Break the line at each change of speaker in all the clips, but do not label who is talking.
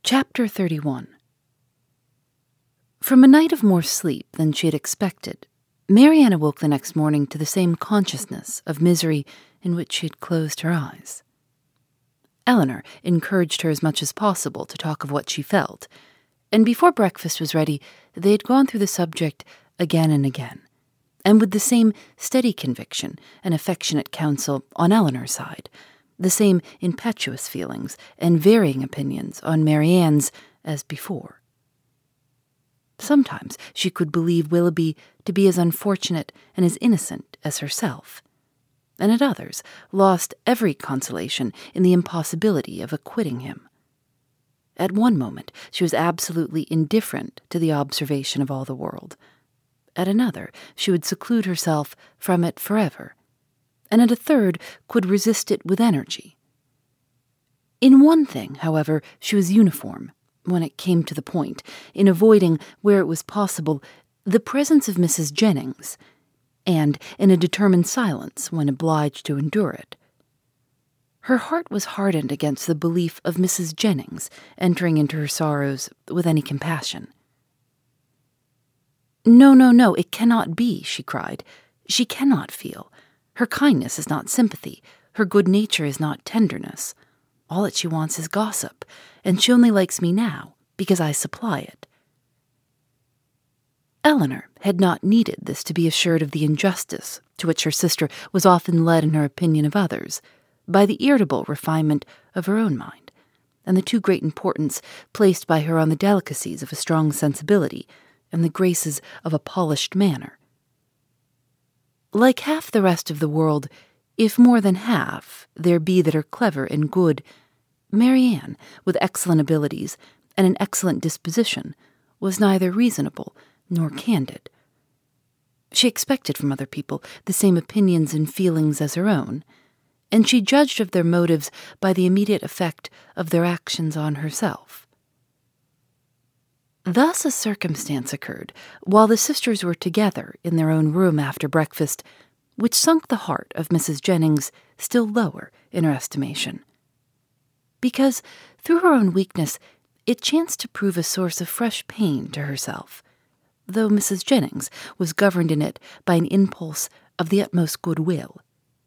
Chapter 31. From a night of more sleep than she had expected, Marianne awoke the next morning to the same consciousness of misery in which she had closed her eyes. Eleanor encouraged her as much as possible to talk of what she felt, and before breakfast was ready, they had gone through the subject again and again, and with the same steady conviction and affectionate counsel on Eleanor's side, the same impetuous feelings and varying opinions on Marianne's as before. Sometimes she could believe Willoughby to be as unfortunate and as innocent as herself, and at others lost every consolation in the impossibility of acquitting him. At one moment she was absolutely indifferent to the observation of all the world. At another she would seclude herself from it forever, and at a third could resist it with energy. In one thing, however, she was uniform, when it came to the point, in avoiding, where it was possible, the presence of Mrs. Jennings, and in a determined silence when obliged to endure it. Her heart was hardened against the belief of Mrs. Jennings entering into her sorrows with any compassion. No, it cannot be," she cried. "She cannot feel. Her kindness is not sympathy. Her good nature is not tenderness. All that she wants is gossip, and she only likes me now because I supply it." Eleanor had not needed this to be assured of the injustice to which her sister was often led in her opinion of others, by the irritable refinement of her own mind, and the too great importance placed by her on the delicacies of a strong sensibility and the graces of a polished manner. Like half the rest of the world, if more than half there be that are clever and good, Marianne, with excellent abilities and an excellent disposition, was neither reasonable nor candid. She expected from other people the same opinions and feelings as her own, and she judged of their motives by the immediate effect of their actions on herself. Thus a circumstance occurred while the sisters were together in their own room after breakfast, which sunk the heart of Mrs. Jennings still lower in her estimation, because, through her own weakness, it chanced to prove a source of fresh pain to herself, though Mrs. Jennings was governed in it by an impulse of the utmost goodwill.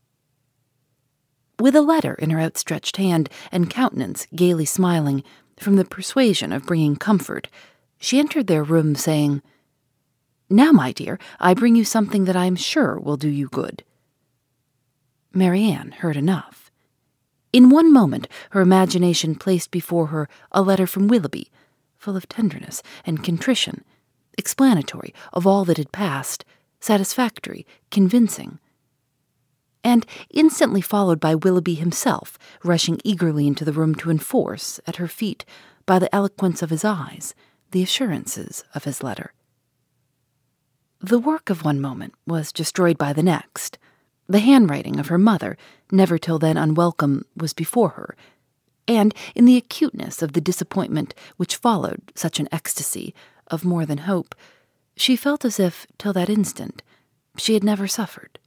With a letter in her outstretched hand and countenance gaily smiling, from the persuasion of bringing comfort, she entered their room, saying, "Now, my dear, I bring you something that I am sure will do you good." Marianne heard enough. In one moment her imagination placed before her a letter from Willoughby, full of tenderness and contrition, explanatory of all that had passed, satisfactory, convincing, and instantly followed by Willoughby himself, rushing eagerly into the room to enforce, at her feet, by the eloquence of his eyes, the assurances of his letter. The work of one moment was destroyed by the next. The handwriting of her mother, never till then unwelcome, was before her, and in the acuteness of the disappointment which followed such an ecstasy of more than hope, she felt as if, till that instant, she had never suffered.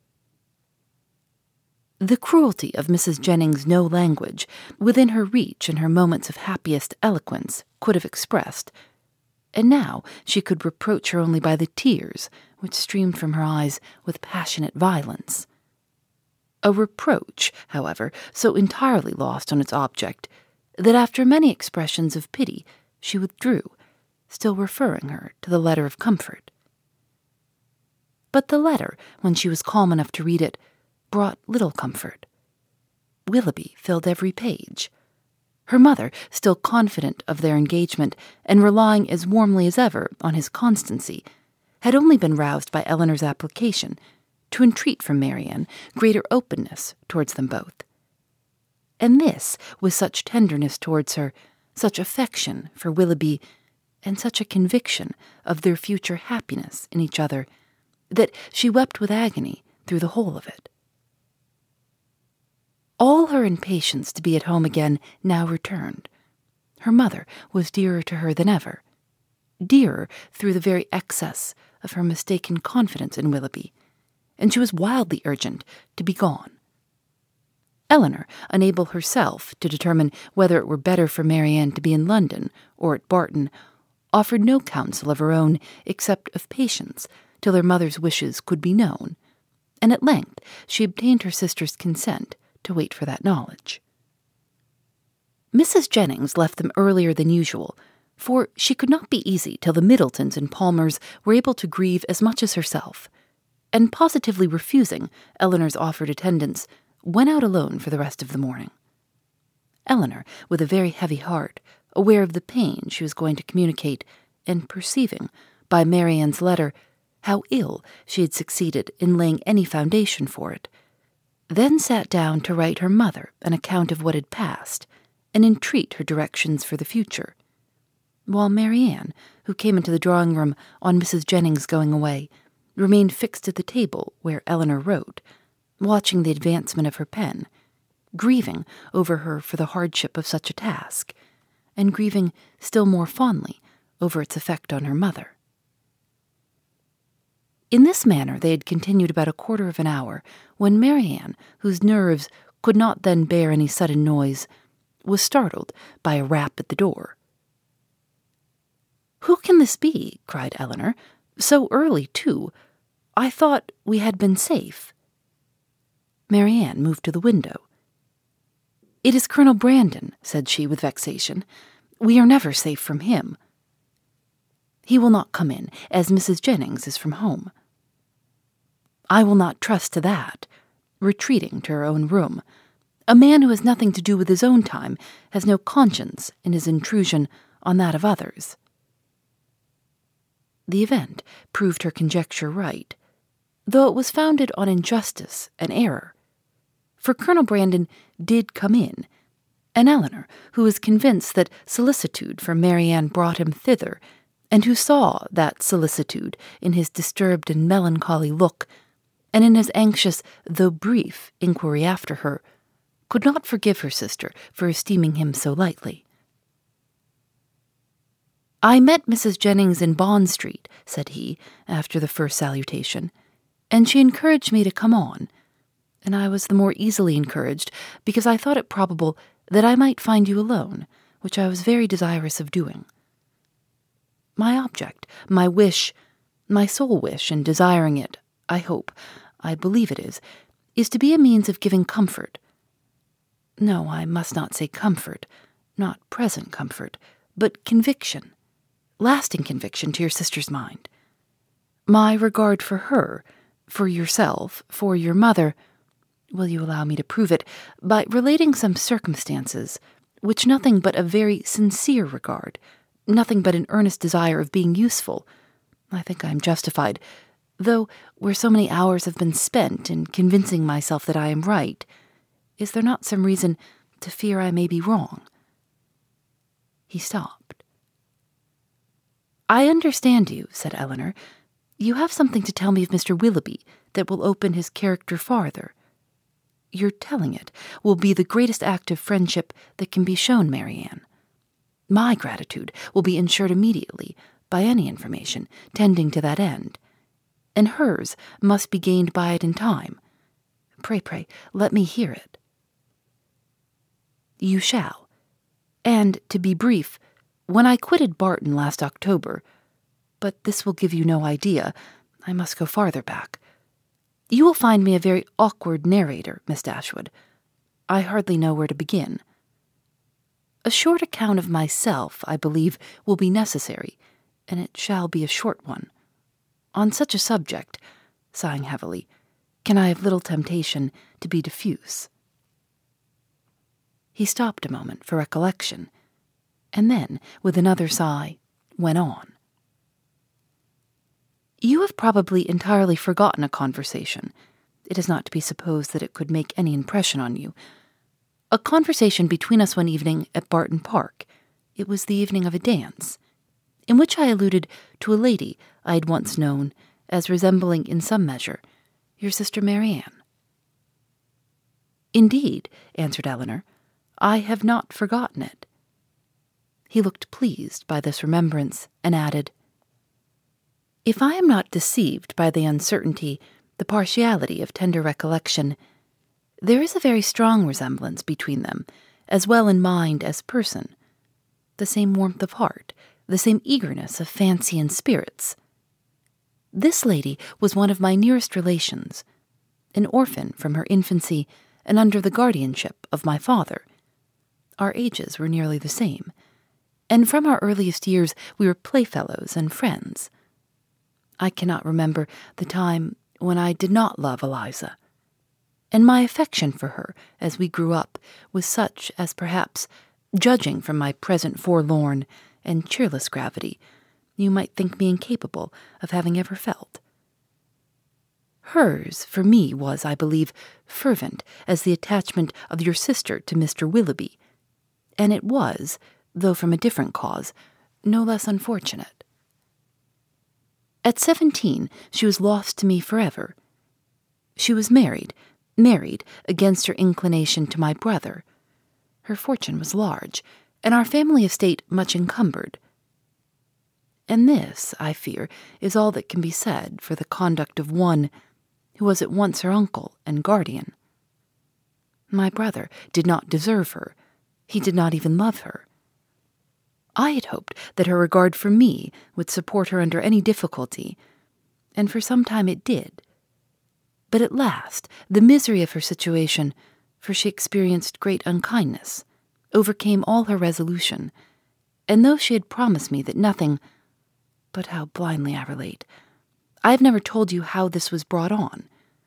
The cruelty of Mrs. Jennings no language, within her reach in her moments of happiest eloquence, could have expressed, and now she could reproach her only by the tears which streamed from her eyes with passionate violence. A reproach, however, so entirely lost on its object, that after many expressions of pity she withdrew, still referring her to the letter of comfort. But the letter, when she was calm enough to read it, brought little comfort. Willoughby filled every page. Her mother, still confident of their engagement and relying as warmly as ever on his constancy, had only been roused by Eleanor's application to entreat from Marianne greater openness towards them both. And this with such tenderness towards her, such affection for Willoughby, and such a conviction of their future happiness in each other, that she wept with agony through the whole of it. All her impatience to be at home again now returned. Her mother was dearer to her than ever, dearer through the very excess of her mistaken confidence in Willoughby, and she was wildly urgent to be gone. Eleanor, unable herself to determine whether it were better for Marianne to be in London or at Barton, offered no counsel of her own except of patience till her mother's wishes could be known, and at length she obtained her sister's consent to wait for that knowledge. Mrs. Jennings left them earlier than usual, for she could not be easy till the Middletons and Palmers were able to grieve as much as herself, and positively refusing Eleanor's offered attendance, went out alone for the rest of the morning. Eleanor, with a very heavy heart, aware of the pain she was going to communicate, and perceiving, by Marianne's letter, how ill she had succeeded in laying any foundation for it, then sat down to write her mother an account of what had passed, and entreat her directions for the future, while Marianne, who came into the drawing-room on Mrs. Jennings going away, remained fixed at the table where Eleanor wrote, watching the advancement of her pen, grieving over her for the hardship of such a task, and grieving still more fondly over its effect on her mother. In this manner they had continued about a quarter of an hour, when Marianne, whose nerves could not then bear any sudden noise, was startled by a rap at the door. "Who can this be?" cried Eleanor. "So early, too. I thought we had been safe." Marianne moved to the window. "It is Colonel Brandon," said she with vexation. "We are never safe from him." "He will not come in, as Mrs. Jennings is from home." "I will not trust to that." Retreating to her own room. "A man who has nothing to do with his own time has no conscience in his intrusion on that of others." The event proved her conjecture right, though it was founded on injustice and error. For Colonel Brandon did come in, and Eleanor, who was convinced that solicitude for Marianne brought him thither, and who saw that solicitude in his disturbed and melancholy look, and in his anxious, though brief, inquiry after her, could not forgive her sister for esteeming him so lightly. "I met Mrs. Jennings in Bond Street," said he, after the first salutation, "and she encouraged me to come on, and I was the more easily encouraged because I thought it probable that I might find you alone, which I was very desirous of doing. My object, my wish, my sole wish in desiring it, I hope, I believe it is to be a means of giving comfort. No, I must not say comfort, not present comfort, but conviction, lasting conviction to your sister's mind. My regard for her, for yourself, for your mother, will you allow me to prove it, by relating some circumstances which nothing but a very sincere regard, nothing but an earnest desire of being useful, I think I am justified, though where so many hours have been spent in convincing myself that I am right, is there not some reason to fear I may be wrong?" He stopped. "I understand you," said Eleanor. "You have something to tell me of Mr. Willoughby that will open his character farther. Your telling it will be the greatest act of friendship that can be shown Marianne. My gratitude will be ensured immediately by any information tending to that end, and hers must be gained by it in time. Pray, let me hear it." "You shall. And, to be brief, when I quitted Barton last October, but this will give you no idea, I must go farther back. You will find me a very awkward narrator, Miss Dashwood. I hardly know where to begin. A short account of myself, I believe, will be necessary, and it shall be a short one. On such a subject," sighing heavily, "can I have little temptation to be diffuse." He stopped a moment for recollection, and then, with another sigh, went on. "You have probably entirely forgotten a conversation. It is not to be supposed that it could make any impression on you. A conversation between us one evening at Barton Park. It was the evening of a dance, in which I alluded to a lady I had once known as resembling in some measure your sister Marianne." "Indeed," answered Eleanor, "I have not forgotten it." He looked pleased by this remembrance, and added, "If I am not deceived by the uncertainty, the partiality of tender recollection, There is a very strong resemblance between them, as well in mind as person. The same warmth of heart, the same eagerness of fancy and spirits. This lady was one of my nearest relations, an orphan from her infancy and under the guardianship of my father. Our ages were nearly the same, and from our earliest years we were playfellows and friends. I cannot remember the time when I did not love Eliza, and my affection for her as we grew up was such as perhaps, judging from my present forlorn and cheerless gravity, you might think me incapable of having ever felt. Hers, for me, was, I believe, fervent as the attachment of your sister to Mr. Willoughby, and it was, though from a different cause, no less unfortunate. At 17, she was lost to me forever. She was married against her inclination to my brother. Her fortune was large, and our family estate much encumbered. And this, I fear, is all that can be said for the conduct of one who was at once her uncle and guardian. My brother did not deserve her. He did not even love her. I had hoped that her regard for me would support her under any difficulty, and for some time it did. But at last the misery of her situation, for she experienced great unkindness, overcame all her resolution, and though she had promised me that nothing— but how blindly I relate— I have never told you how this was brought on.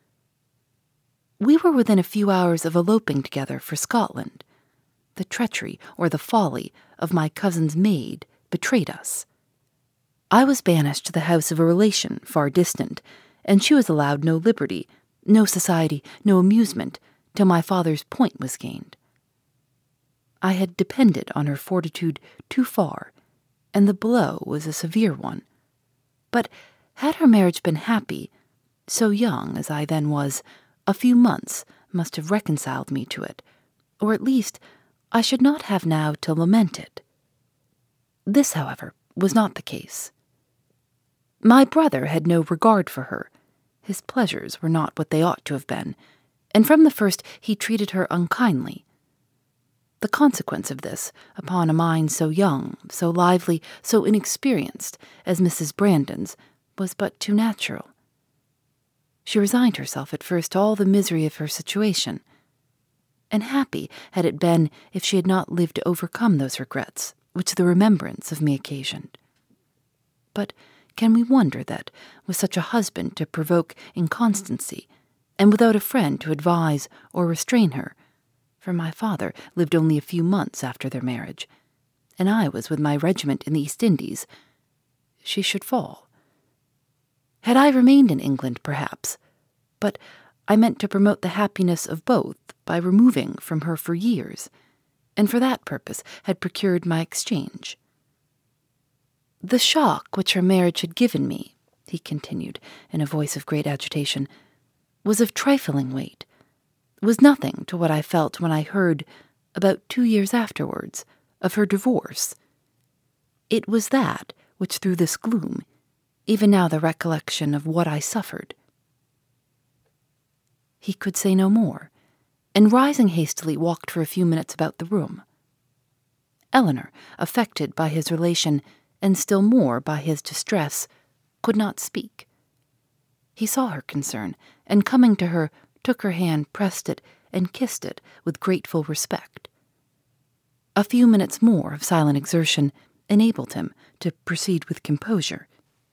We were within a few hours of eloping together for Scotland. The treachery or the folly of my cousin's maid betrayed us. I was banished to the house of a relation far distant, and she was allowed no liberty, no society, no amusement, till my father's point was gained. I had depended on her fortitude too far, and the blow was a severe one. But had her marriage been happy, so young as I then was, a few months must have reconciled me to it, or at least I should not have now to lament it. This, however, was not the case. My brother had no regard for her. His pleasures were not what they ought to have been, and from the first he treated her unkindly. The consequence of this, upon a mind so young, so lively, so inexperienced as Mrs. Brandon's, was but too natural. She resigned herself at first to all the misery of her situation, and happy had it been if she had not lived to overcome those regrets which the remembrance of me occasioned. But can we wonder that, with such a husband to provoke inconstancy, and without a friend to advise or restrain her, for my father lived only a few months after their marriage, and I was with my regiment in the East Indies, she should fall? Had I remained in England, perhaps, but I meant to promote the happiness of both by removing from her for years, and for that purpose had procured my exchange. The shock which her marriage had given me, he continued, in a voice of great agitation, was of trifling weight, was nothing to what I felt when I heard, about 2 years afterwards, of her divorce. It was that which threw this gloom, even now the recollection of what I suffered. He could say no more, and rising hastily walked for a few minutes about the room. Eleanor, affected by his relation, and still more by his distress, could not speak. He saw her concern, and coming to her, took her hand, pressed it, and kissed it with grateful respect. A few minutes more of silent exertion enabled him to proceed with composure.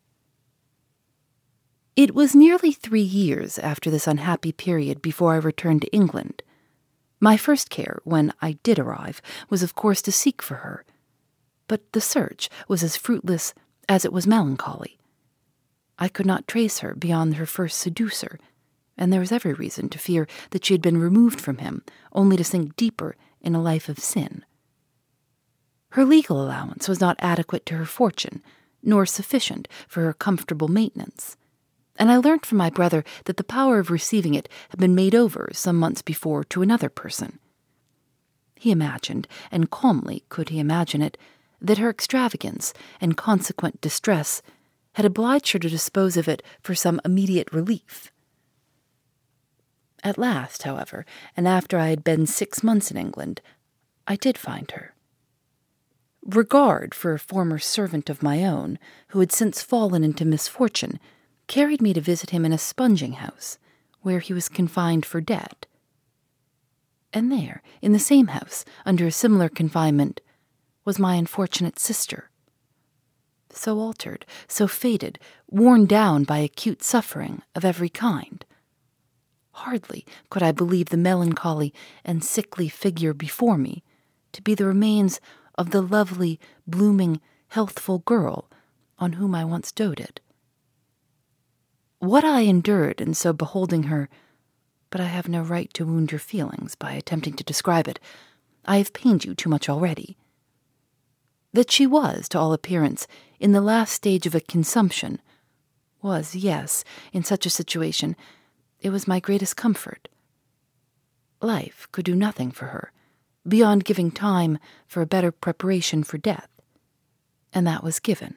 It was nearly 3 years after this unhappy period before I returned to England. My first care, when I did arrive, was of course to seek for her, but the search was as fruitless as it was melancholy. I could not trace her beyond her first seducer, and there was every reason to fear that she had been removed from him, only to sink deeper in a life of sin. Her legal allowance was not adequate to her fortune, nor sufficient for her comfortable maintenance, and I learnt from my brother that the power of receiving it had been made over some months before to another person. He imagined, and calmly could he imagine it, that her extravagance and consequent distress had obliged her to dispose of it for some immediate relief. At last, however, and after I had been 6 months in England, I did find her. Regard for a former servant of my own, who had since fallen into misfortune, carried me to visit him in a sponging house, where he was confined for debt. And there, in the same house, under a similar confinement, was my unfortunate sister. So altered, so faded, worn down by acute suffering of every kind. Hardly could I believe the melancholy and sickly figure before me to be the remains of the lovely, blooming, healthful girl on whom I once doted. What I endured in so beholding her, but I have no right to wound your feelings by attempting to describe it. I have pained you too much already. That she was, to all appearance, in the last stage of a consumption, was, yes, in such a situation, it was my greatest comfort. Life could do nothing for her, beyond giving time for a better preparation for death, and that was given.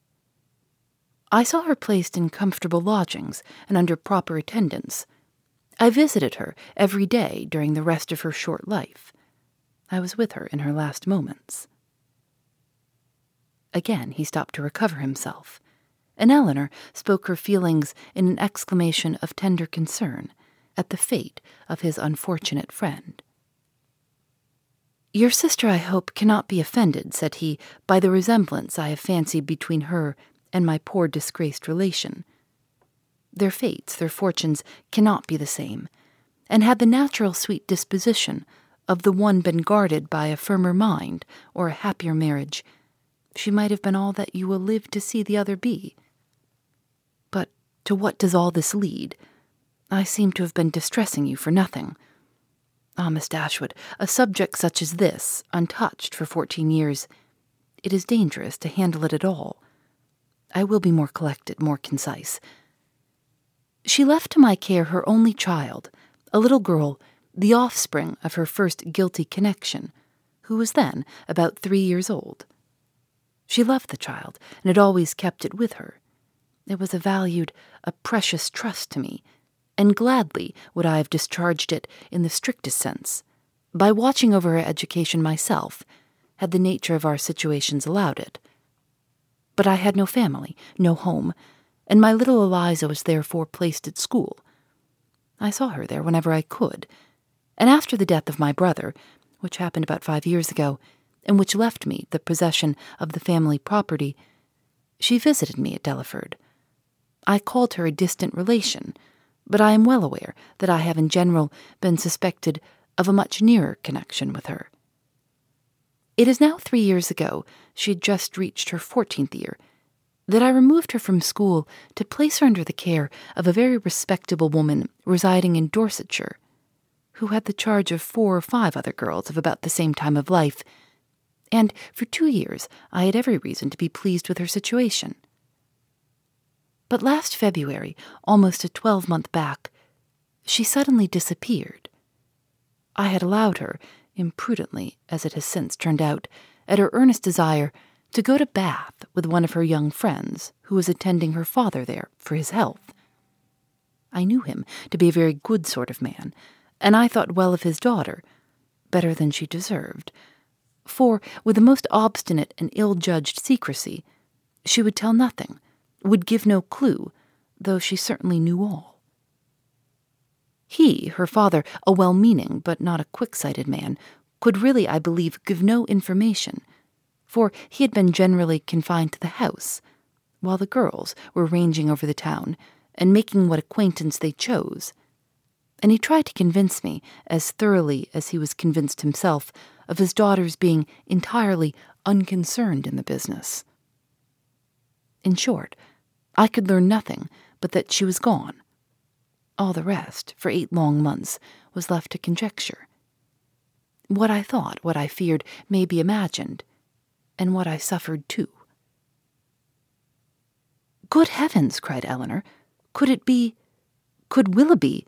I saw her placed in comfortable lodgings and under proper attendance. I visited her every day during the rest of her short life. I was with her in her last moments. Again he stopped to recover himself, and Eleanor spoke her feelings in an exclamation of tender concern at the fate of his unfortunate friend. "Your sister, I hope, cannot be offended," said he, "by the resemblance I have fancied between her and my poor disgraced relation. Their fates, their fortunes, cannot be the same, and had the natural sweet disposition of the one been guarded by a firmer mind or a happier marriage, she might have been all that you will live to see the other be. But to what does all this lead? I seem to have been distressing you for nothing. Ah, Miss Dashwood, a subject such as this, untouched for 14 years, it is dangerous to handle it at all. I will be more collected, more concise. She left to my care her only child, a little girl, the offspring of her first guilty connection, who was then about 3 years old. She loved the child, and had always kept it with her. It was a valued, a precious trust to me, and gladly would I have discharged it in the strictest sense, by watching over her education myself, had the nature of our situations allowed it. But I had no family, no home, and my little Eliza was therefore placed at school. I saw her there whenever I could, and after the death of my brother, which happened about 5 years ago, and which left me the possession of the family property, she visited me at Delaford. I called her a distant relation, but I am well aware that I have in general been suspected of a much nearer connection with her. It is now 3 years ago, she had just reached her 14th year, that I removed her from school to place her under the care of a very respectable woman residing in Dorsetshire, who had the charge of 4 or 5 other girls of about the same time of life, and for 2 years I had every reason to be pleased with her situation. But last February, almost a 12-month back, she suddenly disappeared. I had allowed her, imprudently as it has since turned out, at her earnest desire, to go to Bath with one of her young friends who was attending her father there for his health. I knew him to be a very good sort of man, and I thought well of his daughter, better than she deserved, for, with the most obstinate and ill-judged secrecy, she would tell nothing, would give no clue, though she certainly knew all. He, her father, a well-meaning but not a quick-sighted man, could really, I believe, give no information, for he had been generally confined to the house, while the girls were ranging over the town and making what acquaintance they chose, and he tried to convince me, as thoroughly as he was convinced himself, of his daughter's being entirely unconcerned in the business. In short, I could learn nothing but that she was gone. All the rest, for 8 long months, was left to conjecture. What I thought, what I feared, may be imagined, and what I suffered too. "Good heavens!" cried Eleanor. Could Willoughby—"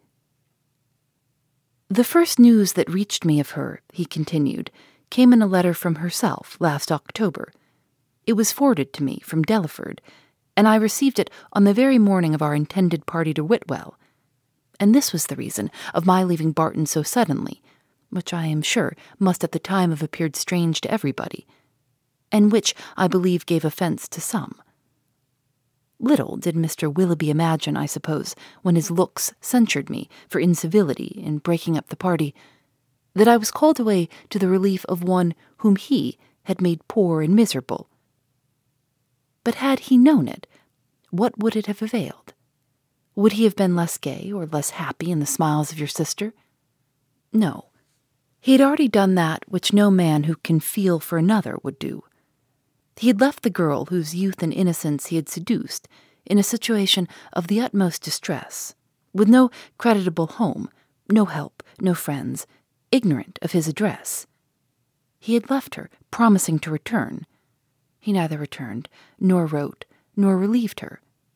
"The first news that reached me of her," he continued, "came in a letter from herself last October. It was forwarded to me from Delaford, and I received it on the very morning of our intended party to Whitwell. And this was the reason of my leaving Barton so suddenly, which I am sure must at the time have appeared strange to everybody, and which I believe gave offence to some. Little did Mr. Willoughby imagine, I suppose, when his looks censured me for incivility in breaking up the party, that I was called away to the relief of one whom he had made poor and miserable. But had he known it, what would it have availed? Would he have been less gay or less happy in the smiles of your sister? No. He had already done that which no man who can feel for another would do. He had left the girl whose youth and innocence he had seduced in a situation of the utmost distress, with no creditable home, no help, no friends, ignorant of his address. He had left her, promising to return. He neither returned, nor wrote, nor relieved her.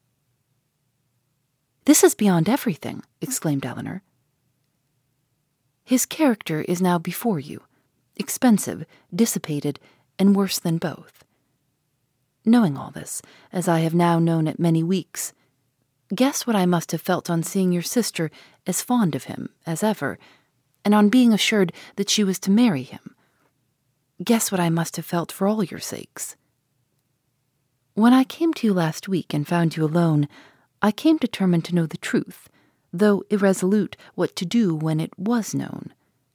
"This is beyond everything," exclaimed Eleanor. "His character is now before you, expensive, dissipated, and worse than both. Knowing all this, as I have now known it many weeks, guess what I must have felt on seeing your sister as fond of him as ever, and on being assured that she was to marry him. Guess what I must have felt for all your sakes. When I came to you last week and found you alone, I came determined to know the truth, though irresolute what to do when it was known.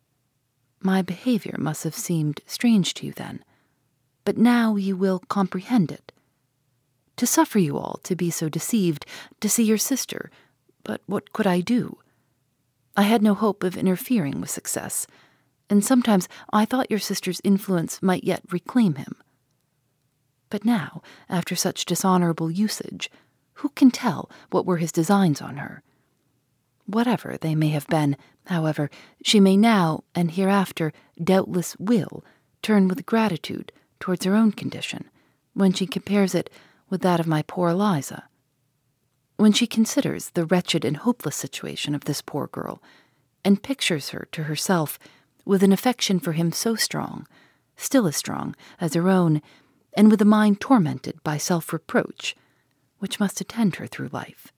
My behavior must have seemed strange to you then, but now you will comprehend it. To suffer you all to be so deceived, to see your sister, but what could I do? I had no hope of interfering with success, and sometimes I thought your sister's influence might yet reclaim him. But now, after such dishonorable usage, who can tell what were his designs on her? Whatever they may have been, however, she may now, and hereafter, doubtless will, turn with gratitude towards her own condition, when she compares it with that of my poor Eliza. When she considers the wretched and hopeless situation of this poor girl, and pictures her to herself with an affection for him so strong, still as strong as her own, and with a mind tormented by self-reproach, which must attend her through life.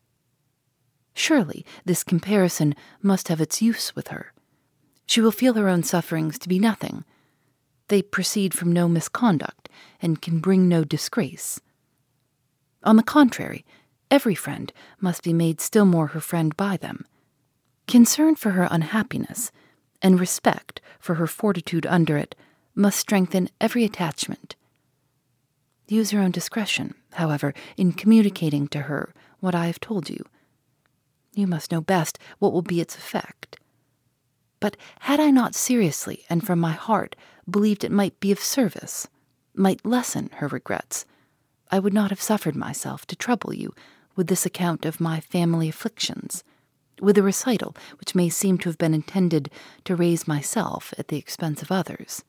Surely this comparison must have its use with her. She will feel her own sufferings to be nothing. They proceed from no misconduct, and can bring no disgrace. On the contrary, every friend must be made still more her friend by them. Concern for her unhappiness, and respect for her fortitude under it, must strengthen every attachment. Use your own discretion, however, in communicating to her what I have told you. You must know best what will be its effect. But had I not seriously and from my heart believed it might be of service, might lessen her regrets, I would not have suffered myself to trouble you with this account of my family afflictions, with a recital which may seem to have been intended to raise myself at the expense of others.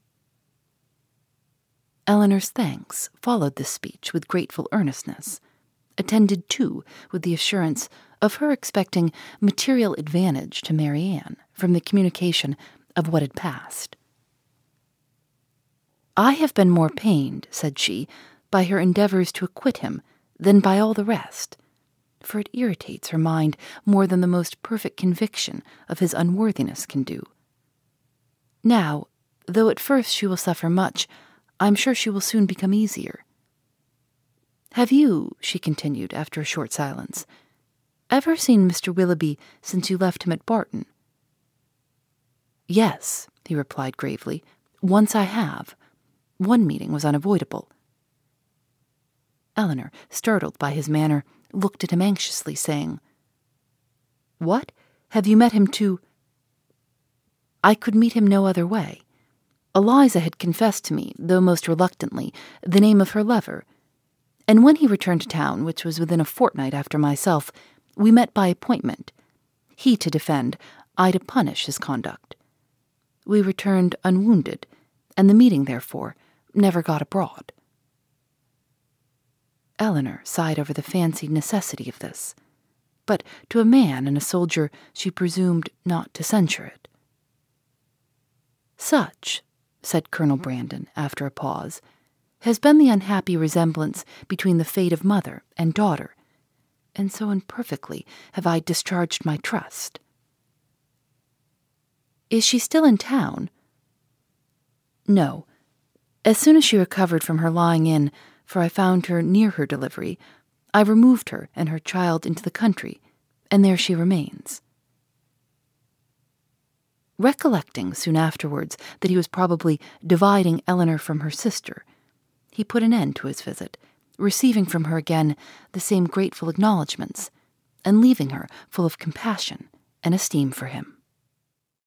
Eleanor's thanks followed this speech with grateful earnestness, attended too with the assurance of her expecting material advantage to Marianne from the communication of what had passed. "I have been more pained," said she, "by her endeavours to acquit him than by all the rest, for it irritates her mind more than the most perfect conviction of his unworthiness can do. Now, though at first she will suffer much, I am sure she will soon become easier. Have you," she continued after a short silence, "ever seen Mr. Willoughby since you left him at Barton?" "Yes," he replied gravely, "once I have. One meeting was unavoidable." Eleanor, startled by his manner, looked at him anxiously, saying, "What? Have you met him to—" "I could meet him no other way. Eliza had confessed to me, though most reluctantly, the name of her lover, and when he returned to town, which was within a fortnight after myself, we met by appointment, he to defend, I to punish his conduct. We returned unwounded, and the meeting, therefore, never got abroad." Eleanor sighed over the fancied necessity of this, but to a man and a soldier she presumed not to censure it. "Such," said Colonel Brandon, after a pause, "has been the unhappy resemblance between the fate of mother and daughter. and so imperfectly have I discharged my trust. Is she still in town? No. As soon as she recovered from her lying in, for I found her near her delivery, I removed her and her child into the country, and there she remains. Recollecting soon afterwards that he was probably dividing Eleanor from her sister, he put an end to his visit, receiving from her again the same grateful acknowledgments, and leaving her full of compassion and esteem for him.